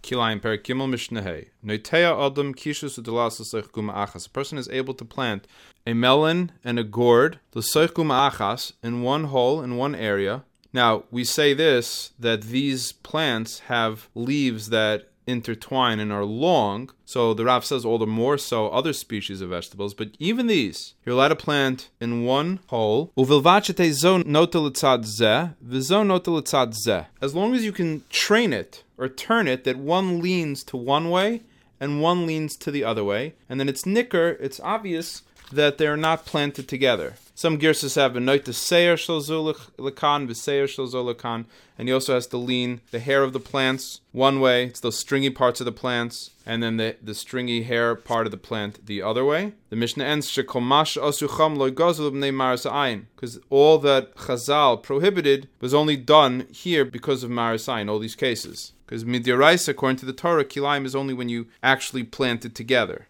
Kilayim Perik Gimel Mishnah Hey. Noitea Adam Kishus Udelas L'Seich Guma Achas. A person is able to plant a melon and a gourd, L'Seich Guma Achas, in one hole, in one area. Now, we say this, that these plants have leaves that intertwine and are long, so the Rav says all the more so other species of vegetables, but even these, you're allowed to plant in one hole. As long as you can train it or turn it that one leans to one way and one leans to the other way, and then it's nicker, it's obvious that they're not planted together. Some girsas have a noit to seir shel zulakan, v'seir shel zulakan, and he also has to lean the hair of the plants one way, it's those stringy parts of the plants, and then the stringy hair part of the plant the other way. The Mishnah ends, shekomash asucham lo gazul b'nei maras ayin, because all that Chazal prohibited was only done here because of maras ayin, all these cases. Because midiraisa, according to the Torah, kilayim is only when you actually plant it together.